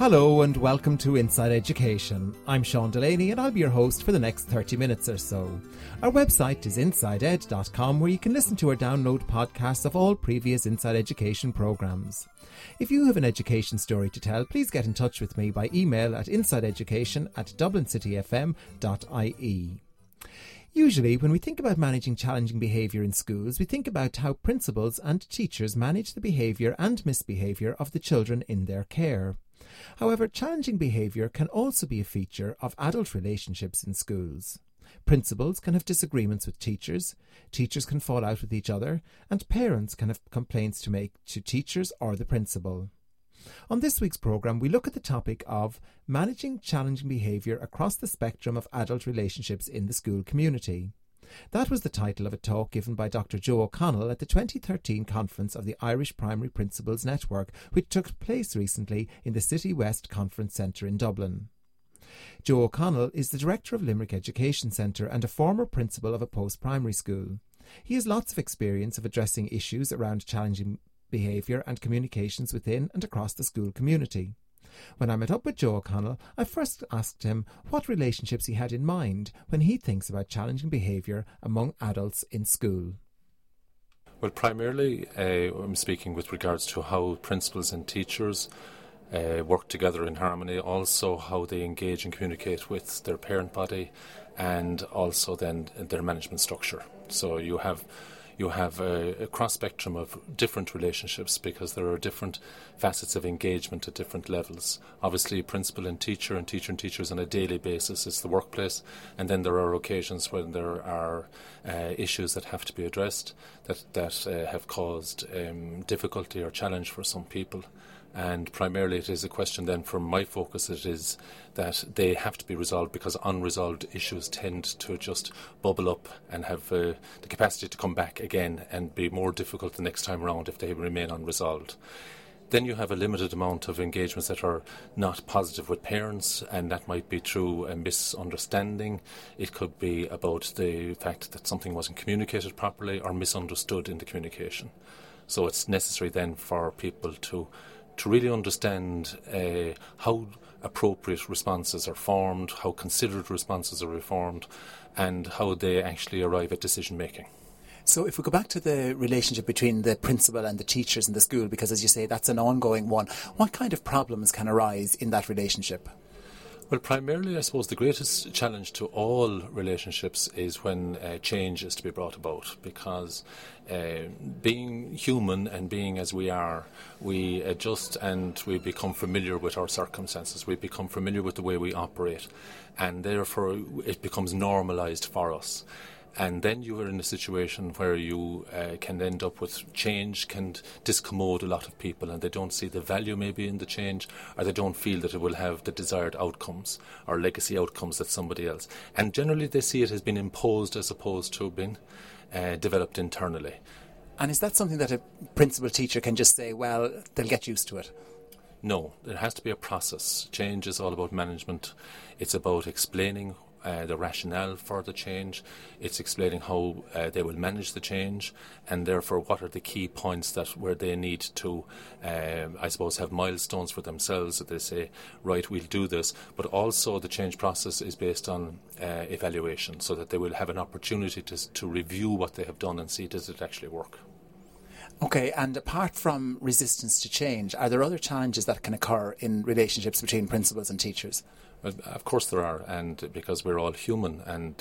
Hello and welcome to Inside Education. I'm Sean Delaney and I'll be your host for the next 30 minutes or so. Our website is insideed.com, where you can listen to or download podcasts of all previous Inside Education programmes. If you have an education story to tell, please get in touch with me by email at insideeducation@dublincityfm.ie. Usually, when we think about managing challenging behaviour in schools, we think about how principals and teachers manage the behaviour and misbehaviour of the children in their care. However, challenging behaviour can also be a feature of adult relationships in schools. Principals can have disagreements with teachers can fall out with each other, and parents can have complaints to make to teachers or the principal. On this week's programme, we look at the topic of managing challenging behaviour across the spectrum of adult relationships in the school community. That was the title of a talk given by Dr. Joe O'Connell at the 2013 conference of the Irish Primary Principals Network, which took place recently in the City West Conference Centre in Dublin. Joe O'Connell is the director of Limerick Education Centre and a former principal of a post-primary school. He has lots of experience of addressing issues around challenging behaviour and communications within and across the school community. When I met up with Joe O'Connell, I first asked him what relationships he had in mind when he thinks about challenging behaviour among adults in school. Well, primarily I'm speaking with regards to how principals and teachers work together in harmony, also how they engage and communicate with their parent body, and also then their management structure. So you have a cross-spectrum of different relationships because there are different facets of engagement at different levels. Obviously, principal and teacher and teachers on a daily basis is the workplace, and then there are occasions when there are issues that have to be addressed that have caused difficulty or challenge for some people. And primarily it is a question then, from my focus, it is that they have to be resolved, because unresolved issues tend to just bubble up and have the capacity to come back again and be more difficult the next time around if they remain unresolved. Then you have a limited amount of engagements that are not positive with parents, and that might be through a misunderstanding. It could be about the fact that something wasn't communicated properly or misunderstood in the communication. So it's necessary then for people to really understand how appropriate responses are formed, how considered responses are formed, and how they actually arrive at decision making. So if we go back to the relationship between the principal and the teachers in the school, because as you say, that's an ongoing one, what kind of problems can arise in that relationship? Well, primarily, I suppose the greatest challenge to all relationships is when change is to be brought about, because being human and being as we are, we adjust and we become familiar with our circumstances. We become familiar with the way we operate, and therefore it becomes normalised for us. And then you are in a situation where you can end up with change can discommode a lot of people, and they don't see the value maybe in the change, or they don't feel that it will have the desired outcomes or legacy outcomes that somebody else. And generally they see it as being imposed as opposed to being developed internally. And is that something that a principal teacher can just say, well, they'll get used to it? No, there has to be a process. Change is all about management. It's about explaining the rationale for the change. It's explaining how they will manage the change, and therefore what are the key points where they need to, I suppose, have milestones for themselves that they say, right, we'll do this. But also the change process is based on evaluation, so that they will have an opportunity to review what they have done and see, does it actually work. Okay, and apart from resistance to change, are there other challenges that can occur in relationships between principals and teachers? Well, of course there are, and because we're all human, and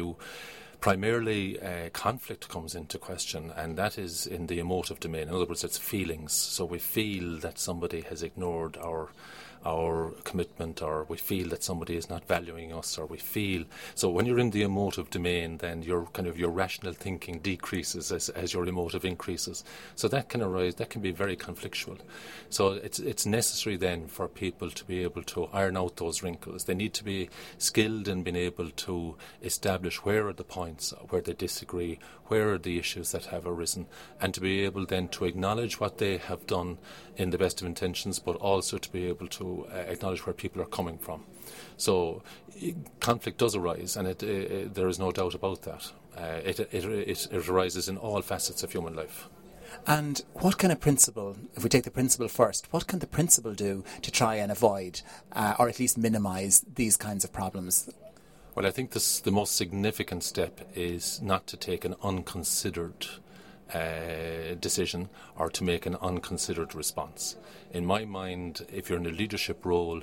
primarily conflict comes into question, and that is in the emotive domain. In other words, it's feelings. So we feel that somebody has ignored our commitment, or we feel that somebody is not valuing us, or we feel. So when you're in the emotive domain, then your rational thinking decreases as your emotive increases. So that can arise, that can be very conflictual. So it's necessary then for people to be able to iron out those wrinkles. They need to be skilled in being able to establish where are the points where they disagree, where are the issues that have arisen, and to be able then to acknowledge what they have done in the best of intentions, but also to be able to acknowledge where people are coming from. So conflict does arise, and there is no doubt about that. It arises in all facets of human life. And what can a principal, if we take the principal first, what can the principal do to try and avoid or at least minimise these kinds of problems? Well, I think the most significant step is not to take an unconsidered decision or to make an unconsidered response. In my mind, if you're in a leadership role,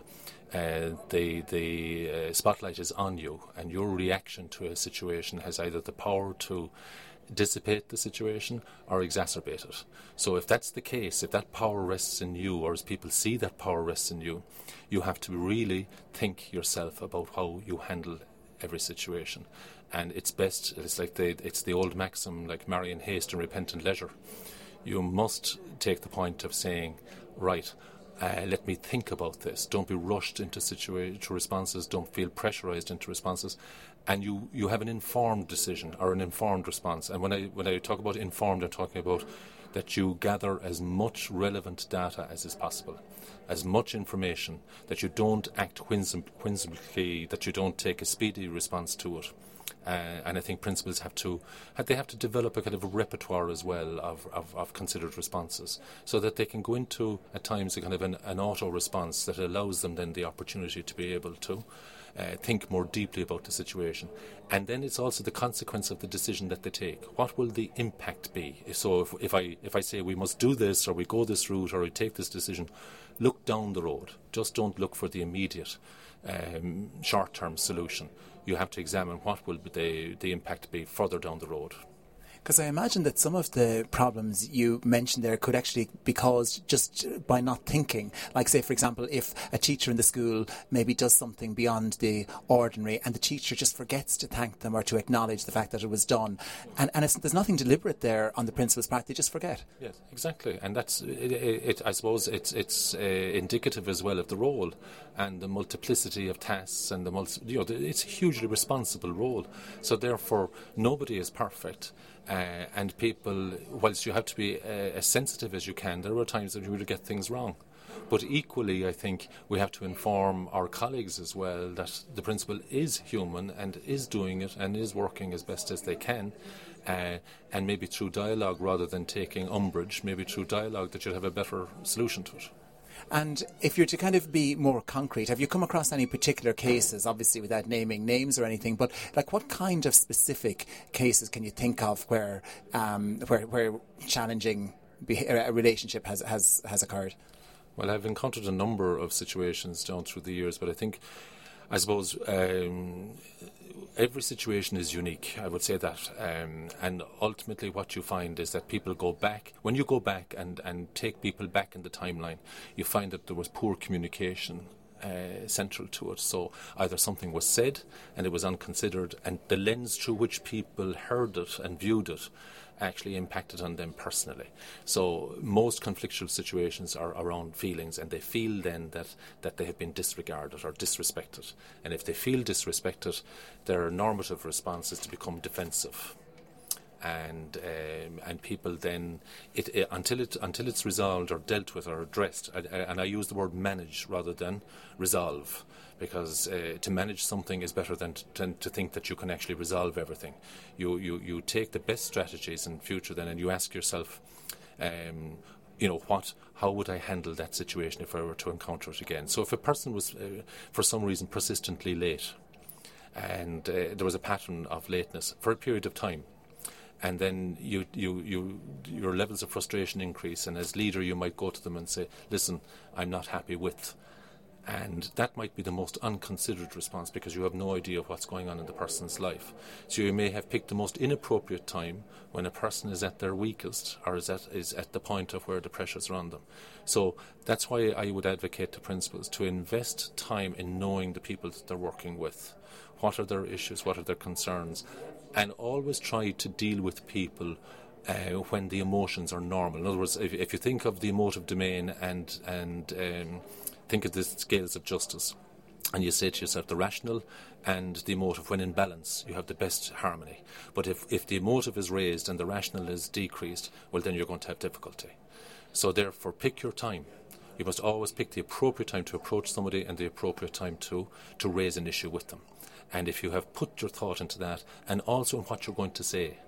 the spotlight is on you, and your reaction to a situation has either the power to dissipate the situation or exacerbate it. So if that's the case, if that power rests in you, or as people see that power rests in you, you have to really think yourself about how you handle every situation. And it's best, it's the old maxim, like marry in haste and repent in leisure. You must take the point of saying, right, let me think about this. Don't be rushed into responses. Don't feel pressurized into responses. And you have an informed decision or an informed response. And when I talk about informed, I'm talking about that you gather as much relevant data as is possible, as much information, that you don't act whimsically, that you don't take a speedy response to it. And I think principals have to develop a kind of a repertoire as well of considered responses, so that they can go into at times a kind of an auto response that allows them then the opportunity to be able to think more deeply about the situation. And then it's also the consequence of the decision that they take. What will the impact be? So if I say we must do this, or we go this route, or we take this decision, look down the road. Just don't look for the immediate short-term solution. You have to examine what will the impact be further down the road. Because I imagine that some of the problems you mentioned there could actually be caused just by not thinking. Like, say, for example, if a teacher in the school maybe does something beyond the ordinary and the teacher just forgets to thank them or to acknowledge the fact that it was done. And there's nothing deliberate there on the principal's part. They just forget. Yes, exactly. And that's it. I suppose it's indicative as well of the role and the multiplicity of tasks and it's a hugely responsible role. So therefore, nobody is perfect. And people, whilst you have to be as sensitive as you can, there are times that you will get things wrong. But equally, I think we have to inform our colleagues as well that the principal is human and is doing it and is working as best as they can. And maybe through dialogue rather than taking umbrage, maybe through dialogue that you'll have a better solution to it. And if you're to kind of be more concrete, have you come across any particular cases, obviously without naming names or anything, but like what kind of specific cases can you think of where challenging a relationship has occurred? Well, I've encountered a number of situations down through the years, but I suppose every situation is unique, I would say that. And ultimately what you find is that people go back. When you go back and take people back in the timeline, you find that there was poor communication central to it. So either something was said and it was unconsidered, and the lens through which people heard it and viewed it actually impacted on them personally. So most conflictual situations are around feelings, and they feel then that they have been disregarded or disrespected. And if they feel disrespected, their normative response is to become defensive. And people then, until it's resolved or dealt with or addressed, and I use the word manage rather than resolve, because to manage something is better than to think that you can actually resolve everything. You take the best strategies in future then, and you ask yourself, how would I handle that situation if I were to encounter it again? So if a person was, for some reason, persistently late, and there was a pattern of lateness for a period of time, and then your levels of frustration increase, and as leader you might go to them and say, listen, I'm not happy with. And that might be the most unconsidered response, because you have no idea what's going on in the person's life. So you may have picked the most inappropriate time when a person is at their weakest, or is at the point of where the pressures are on them. So that's why I would advocate to principals to invest time in knowing the people that they're working with. What are their issues? What are their concerns? And always try to deal with people when the emotions are normal. In other words, if you think of the emotive domain and think of the scales of justice, and you say to yourself the rational and the emotive, when in balance, you have the best harmony. But if the emotive is raised and the rational is decreased, well, then you're going to have difficulty. So therefore, pick your time. You must always pick the appropriate time to approach somebody and the appropriate time to raise an issue with them. And if you have put your thought into that, and also in what you're going to say,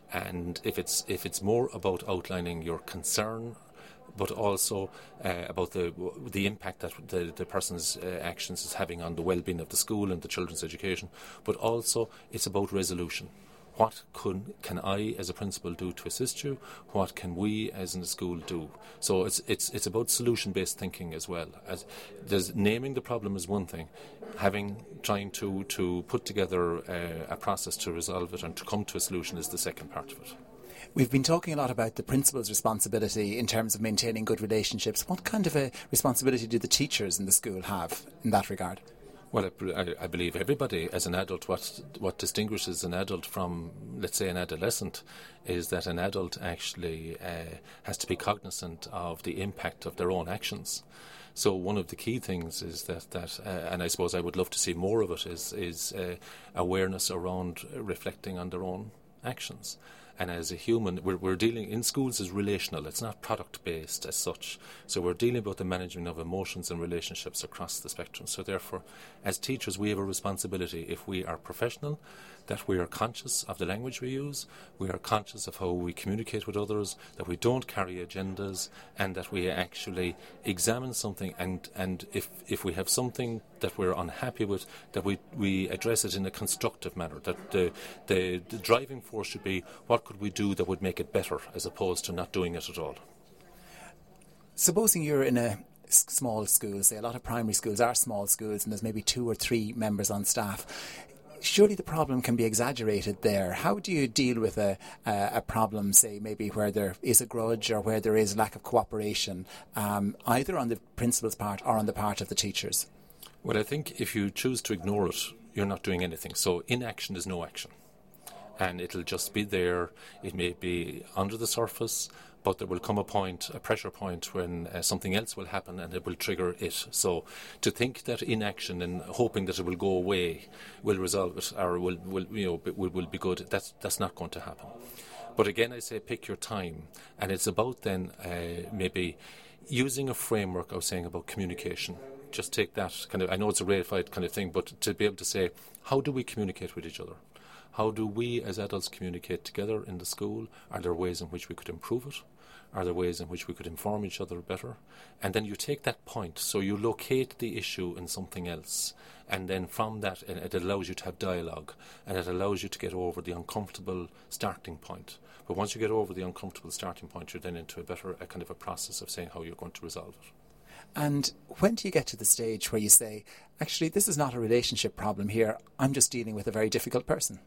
And if it's more about outlining your concern, but also about the impact that the person's actions is having on the well-being of the school and the children's education, but also it's about resolution. What can I as a principal do to assist you? What can we as in the school do? So it's about solution-based thinking as well. As there's naming the problem is one thing, trying to put together a process to resolve it and to come to a solution is the second part of it. We've been talking a lot about the principal's responsibility in terms of maintaining good relationships. What kind of a responsibility do the teachers in the school have in that regard? Well, I believe everybody, as an adult, what distinguishes an adult from, let's say, an adolescent is that an adult actually has to be cognizant of the impact of their own actions. So one of the key things is that and I suppose I would love to see more of it, is awareness around reflecting on their own actions. And as a human, we're dealing in schools is relational. It's not product-based as such. So we're dealing about the management of emotions and relationships across the spectrum. So therefore, as teachers, we have a responsibility, if we are professional, that we are conscious of the language we use, we are conscious of how we communicate with others, that we don't carry agendas, and that we actually examine something, and if we have something that we're unhappy with, that we address it in a constructive manner, that the driving force should be what could we do that would make it better as opposed to not doing it at all. Supposing you're in a small school, say a lot of primary schools are small schools and there's maybe 2 or 3 members on staff. Surely the problem can be exaggerated there. How do you deal with a problem, say, maybe where there is a grudge or where there is lack of cooperation, either on the principal's part or on the part of the teachers? Well, I think if you choose to ignore it, you're not doing anything. So inaction is no action. And it'll just be there. It may be under the surface, but there will come a pressure point when something else will happen and it will trigger it. So to think that inaction and hoping that it will go away will resolve it or will be good, that's not going to happen. But again, I say pick your time, and it's about then maybe using a framework I was saying about communication. Just take that kind of, I know it's a rarefied kind of thing, but to be able to say, how do we communicate with each other? How do we as adults communicate together in the school? Are there ways in which we could improve it? Are there ways in which we could inform each other better? And then you take that point, so you locate the issue in something else. And then from that, it allows you to have dialogue, and it allows you to get over the uncomfortable starting point. But once you get over the uncomfortable starting point, you're then into a kind of a process of saying how you're going to resolve it. And when do you get to the stage where you say, actually, this is not a relationship problem here, I'm just dealing with a very difficult person?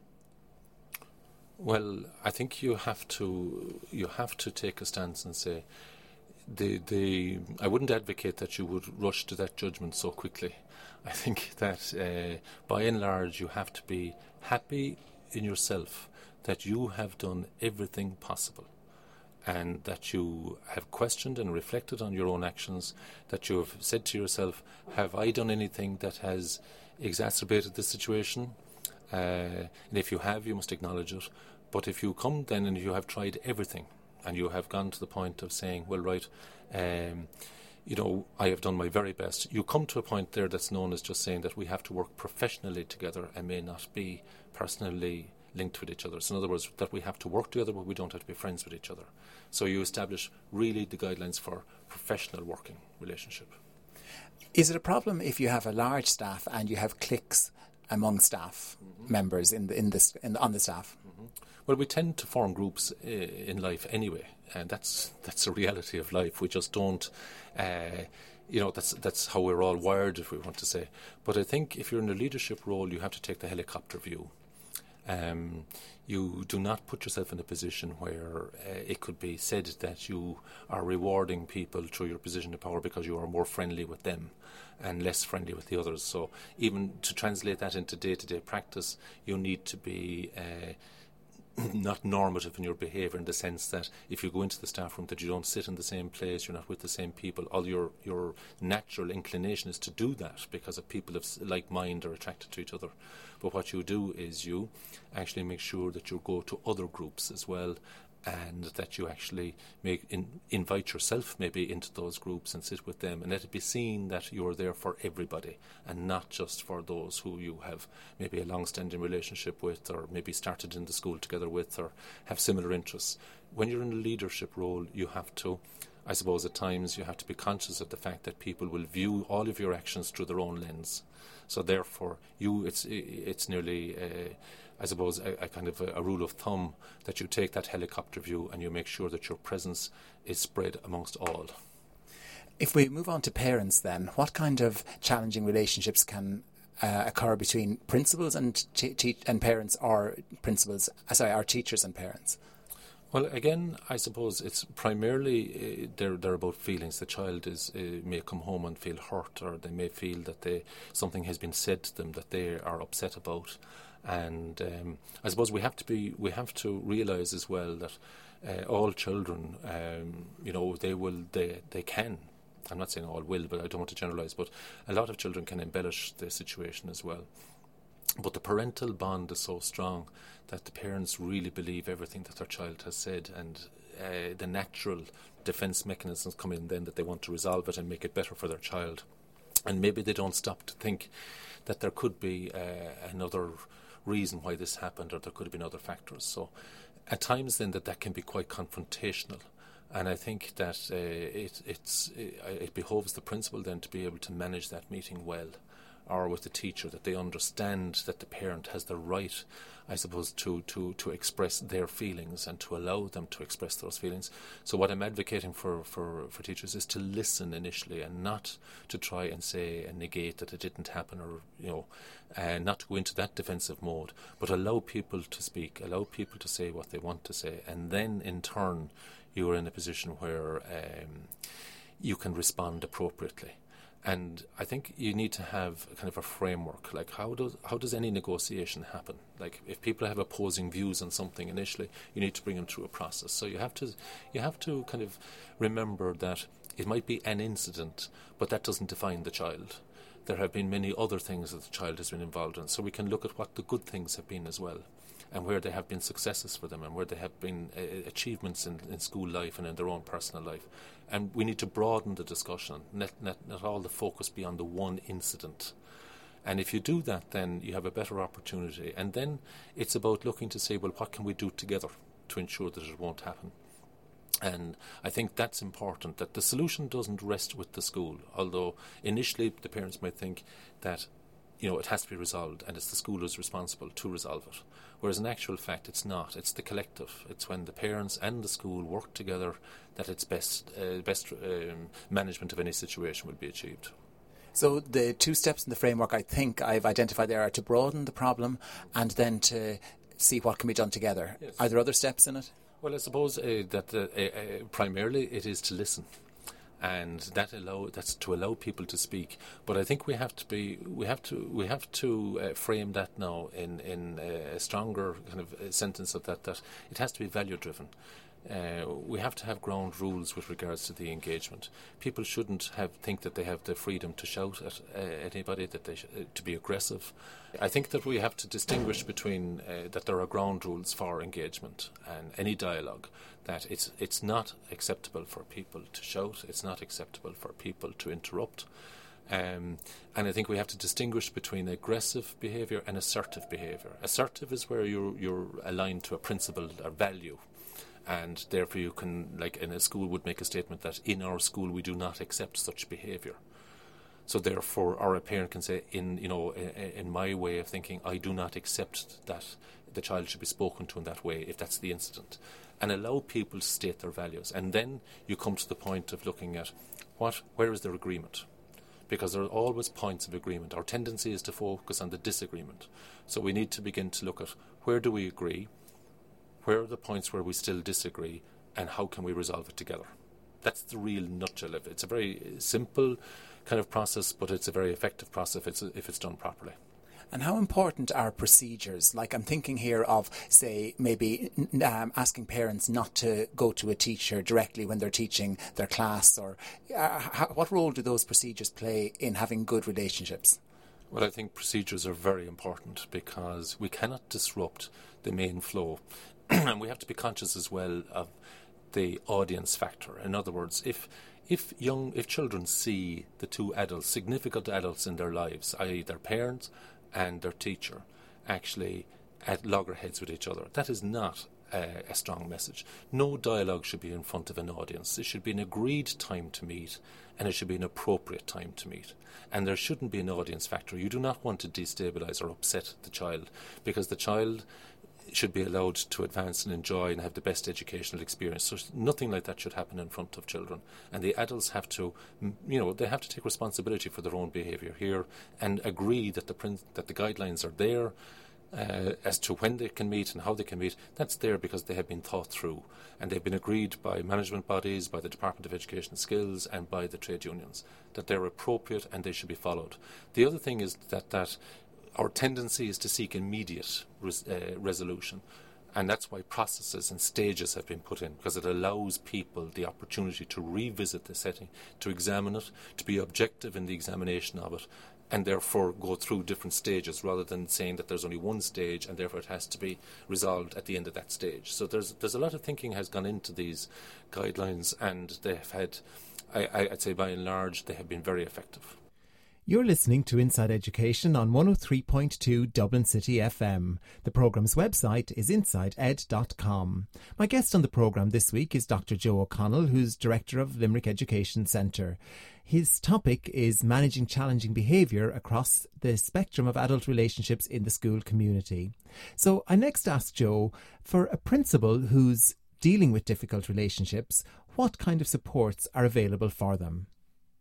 Well, I think you have to take a stance and say, I wouldn't advocate that you would rush to that judgment so quickly. I think that by and large you have to be happy in yourself that you have done everything possible, and that you have questioned and reflected on your own actions, that you have said to yourself, have I done anything that has exacerbated the situation? And if you have, you must acknowledge it. But if you come then and you have tried everything and you have gone to the point of saying, well, right, I have done my very best, you come to a point there that's known as just saying that we have to work professionally together and may not be personally linked with each other. So in other words, that we have to work together but we don't have to be friends with each other. So you establish really the guidelines for professional working relationship. Is it a problem if you have a large staff and you have cliques among staff members on the staff? Well, we tend to form groups in life anyway, and that's a reality of life. We just don't, that's how we're all wired, if we want to say. But I think if you're in a leadership role, you have to take the helicopter view. You do not put yourself in a position where it could be said that you are rewarding people through your position of power because you are more friendly with them and less friendly with the others. So even to translate that into day-to-day practice, you need to be not normative in your behaviour, in the sense that if you go into the staff room that you don't sit in the same place, you're not with the same people. All your natural inclination is to do that because of people of like mind are attracted to each other. But what you do is you actually make sure that you go to other groups as well and that you actually invite yourself maybe into those groups and sit with them, and let it be seen that you're there for everybody and not just for those who you have maybe a long-standing relationship with, or maybe started in the school together with, or have similar interests. When you're in a leadership role, you have to, I suppose at times, you have to be conscious of the fact that people will view all of your actions through their own lens. So therefore, it's nearly, I suppose, a kind of a rule of thumb that you take that helicopter view and you make sure that your presence is spread amongst all. If we move on to parents then, what kind of challenging relationships can occur between principals and parents, or our teachers and parents? Well, again, I suppose it's primarily they're about feelings. The child may come home and feel hurt, or they may feel that something has been said to them that they are upset about, and I suppose we have to realise as well that all children, they can. I'm not saying all will, but I don't want to generalise. But a lot of children can embellish the situation as well. But the parental bond is so strong that the parents really believe everything that their child has said, and the natural defence mechanisms come in then, that they want to resolve it and make it better for their child. And maybe they don't stop to think that there could be another reason why this happened, or there could have been other factors. So at times then that can be quite confrontational. And I think that it behoves the principal then to be able to manage that meeting well, or with the teacher, that they understand that the parent has the right, I suppose, to express their feelings and to allow them to express those feelings. So what I'm advocating for teachers is to listen initially, and not to try and say and negate that it didn't happen, or not to go into that defensive mode, but allow people to speak, allow people to say what they want to say, and then in turn you are in a position where you can respond appropriately. And I think you need to have kind of a framework. Like, how does any negotiation happen? Like, if people have opposing views on something initially, you need to bring them through a process. So you have to kind of remember that it might be an incident, but that doesn't define the child. There have been many other things that the child has been involved in. So we can look at what the good things have been as well, and where they have been successes for them, and where they have been achievements in school life and in their own personal life. And we need to broaden the discussion, not all the focus be on the one incident. And if you do that, then you have a better opportunity. And then it's about looking to say, well, what can we do together to ensure that it won't happen? And I think that's important, that the solution doesn't rest with the school, although initially the parents might think that it has to be resolved and it's the school who's responsible to resolve it. Whereas in actual fact it's not. It's the collective. It's when the parents and the school work together that its best management of any situation will be achieved. So the two steps in the framework I think I've identified there are to broaden the problem and then to see what can be done together. Yes. Are there other steps in it? Well, I suppose that primarily it is to listen. And that's to allow people to speak. But I think we have to frame that now in a stronger kind of sentence of that it has to be value driven. We have to have ground rules with regards to the engagement. People shouldn't think that they have the freedom to shout at anybody, to be aggressive. I think that we have to distinguish between that there are ground rules for engagement and any dialogue. That it's not acceptable for people to shout. It's not acceptable for people to interrupt. And I think we have to distinguish between aggressive behaviour and assertive behaviour. Assertive is where you're aligned to a principle or value. And therefore you can, like in a school, would make a statement that in our school we do not accept such behaviour. So therefore, or a parent can say, in my way of thinking, I do not accept that the child should be spoken to in that way, if that's the incident. And allow people to state their values. And then you come to the point of looking at where is their agreement? Because there are always points of agreement. Our tendency is to focus on the disagreement. So we need to begin to look at where do we agree, where are the points where we still disagree, and how can we resolve it together? That's the real nutshell of it. It's a very simple kind of process, but it's a very effective process if it's done properly. And how important are procedures? Like, I'm thinking here of, say, maybe asking parents not to go to a teacher directly when they're teaching their class, or what role do those procedures play in having good relationships? Well, I think procedures are very important because we cannot disrupt the main flow. And we have to be conscious as well of the audience factor. In other words, if children see the two adults, significant adults in their lives, i.e. their parents and their teacher, actually at loggerheads with each other, that is not a strong message. No dialogue should be in front of an audience. It should be an agreed time to meet, and it should be an appropriate time to meet. And there shouldn't be an audience factor. You do not want to destabilise or upset the child, because the child should be allowed to advance and enjoy and have the best educational experience. So nothing like that should happen in front of children. And the adults have to, they have to take responsibility for their own behaviour here and agree that the guidelines are there as to when they can meet and how they can meet. That's there because they have been thought through and they've been agreed by management bodies, by the Department of Education and Skills and by the trade unions, that they're appropriate and they should be followed. The other thing is that our tendency is to seek immediate resolution, and that's why processes and stages have been put in, because it allows people the opportunity to revisit the setting, to examine it, to be objective in the examination of it, and therefore go through different stages rather than saying that there's only one stage and therefore it has to be resolved at the end of that stage. So there's a lot of thinking has gone into these guidelines, and they have had, I'd say by and large, they have been very effective. You're listening to Inside Education on 103.2 Dublin City FM. The programme's website is insideed.com. My guest on the programme this week is Dr. Joe O'Connell, who's Director of Limerick Education Centre. His topic is managing challenging behaviour across the spectrum of adult relationships in the school community. So I next asked Joe, for a principal who's dealing with difficult relationships, what kind of supports are available for them?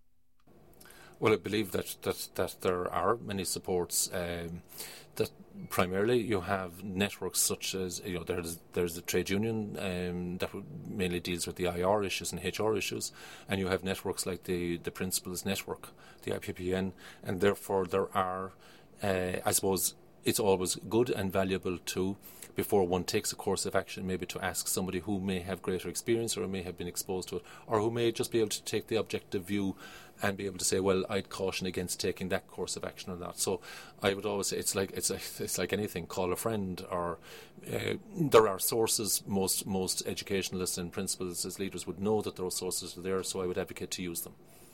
Well, I believe that there are many supports. That primarily you have networks such as there's a trade union that mainly deals with the IR issues and HR issues, and you have networks like the Principals Network, the IPPN, and therefore there are. I suppose it's always good and valuable to, before one takes a course of action, maybe to ask somebody who may have greater experience or may have been exposed to it, or who may just be able to take the objective view and be able to say, well, I'd caution against taking that course of action or not. So I would always say it's like anything, call a friend, or there are sources. Most educationalists and principals as leaders would know that those sources are there, so I would advocate to use them.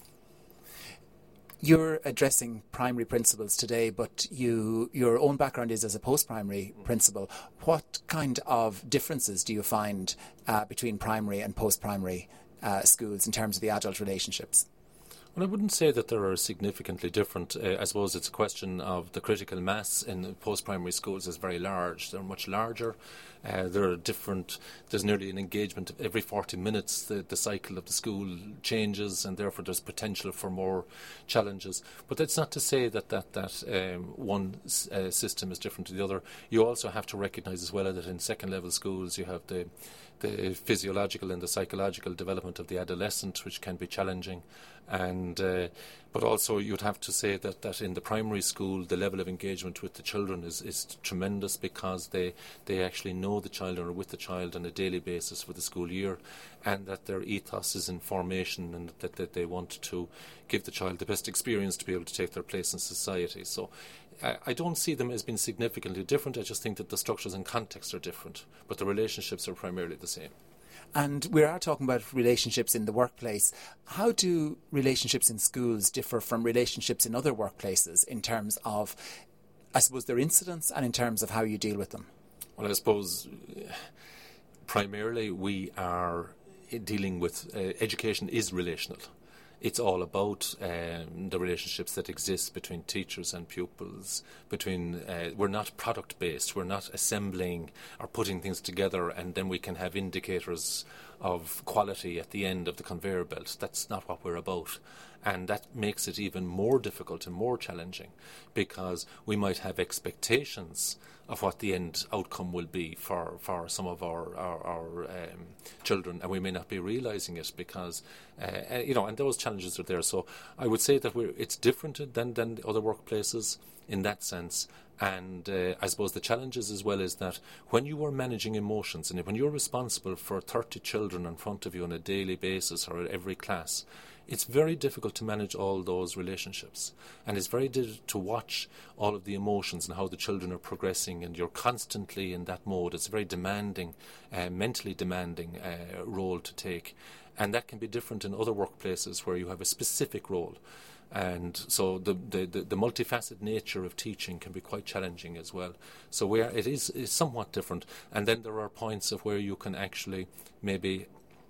You're addressing primary principals today, but your own background is as a post-primary principal. What kind of differences do you find between primary and post-primary schools in terms of the adult relationships? Well, I wouldn't say that there are significantly different. I suppose it's a question of the critical mass in post-primary schools is very large. They're much larger. There are different. There's nearly an engagement every 40 minutes. The cycle of the school changes, and therefore there's potential for more challenges. But that's not to say that one system is different to the other. You also have to recognise as well that in second-level schools you have the physiological and the psychological development of the adolescent, which can be challenging, and but also you'd have to say that in the primary school the level of engagement with the children is tremendous, because they actually know the child and are with the child on a daily basis for the school year, and that their ethos is in formation, and that they want to give the child the best experience to be able to take their place in society. So I don't see them as being significantly different. I just think that the structures and contexts are different, but the relationships are primarily the same. And we are talking about relationships in the workplace. How do relationships in schools differ from relationships in other workplaces in terms of, I suppose, their incidents and in terms of how you deal with them? Well, I suppose primarily we are dealing with education is relational. It's all about the relationships that exist between teachers and pupils. We're not product-based. We're not assembling or putting things together and then we can have indicators of quality at the end of the conveyor belt. That's not what we're about. And that makes it even more difficult and more challenging, because we might have expectations of what the end outcome will be for some of our children, and we may not be realising it because, and those challenges are there. So I would say that it's different than the other workplaces in that sense. And I suppose the challenges as well is that when you are managing emotions and when you're responsible for 30 children in front of you on a daily basis or at every class, it's very difficult to manage all those relationships, and it's very difficult to watch all of the emotions and how the children are progressing, and you're constantly in that mode. It's a very demanding, mentally demanding role to take, and that can be different in other workplaces where you have a specific role. And so the multifaceted nature of teaching can be quite challenging as well. So where it is somewhat different, and then there are points of where you can actually maybe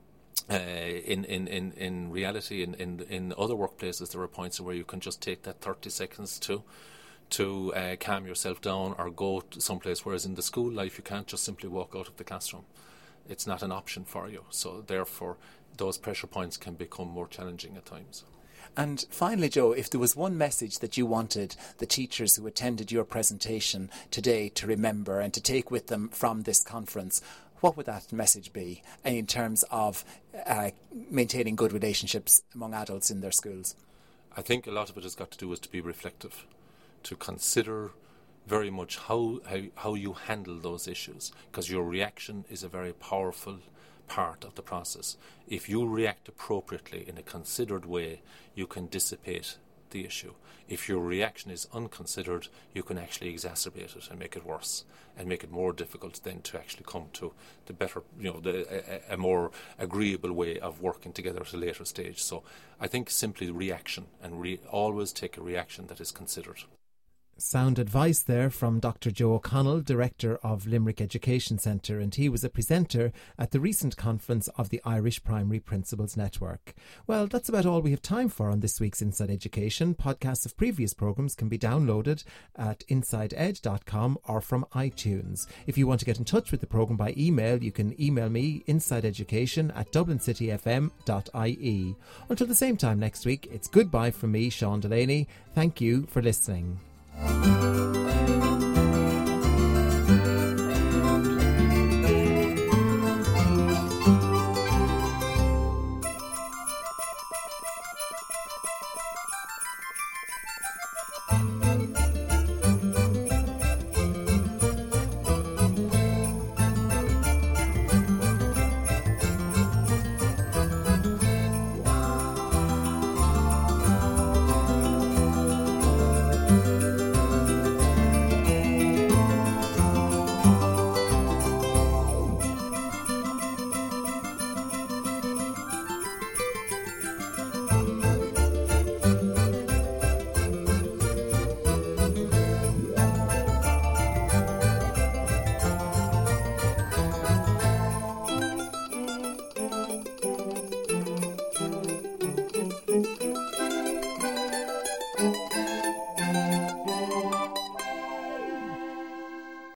in reality in other workplaces there are points where you can just take that 30 seconds to calm yourself down or go to someplace, whereas in the school life you can't just simply walk out of the classroom. It's not an option for you. So therefore those pressure points can become more challenging at times. And finally, Joe, if there was one message that you wanted the teachers who attended your presentation today to remember and to take with them from this conference, what would that message be in terms of maintaining good relationships among adults in their schools? I think a lot of it has got to do with to be reflective, to consider very much how you handle those issues, because your reaction is a very powerful part of the process. If you react appropriately in a considered way, you can dissipate the issue. If your reaction is unconsidered, you can actually exacerbate it and make it worse and make it more difficult then to actually come to the better, a more agreeable way of working together at a later stage. So I think simply reaction, and always take a reaction that is considered. Sound advice there from Dr. Joe O'Connell, Director of Limerick Education Centre, and he was a presenter at the recent conference of the Irish Primary Principals Network. Well, that's about all we have time for on this week's Inside Education. Podcasts of previous programmes can be downloaded at insideed.com or from iTunes. If you want to get in touch with the programme by email, you can email me insideeducation@dublincityfm.ie. Until the same time next week, it's goodbye from me, Sean Delaney. Thank you for listening.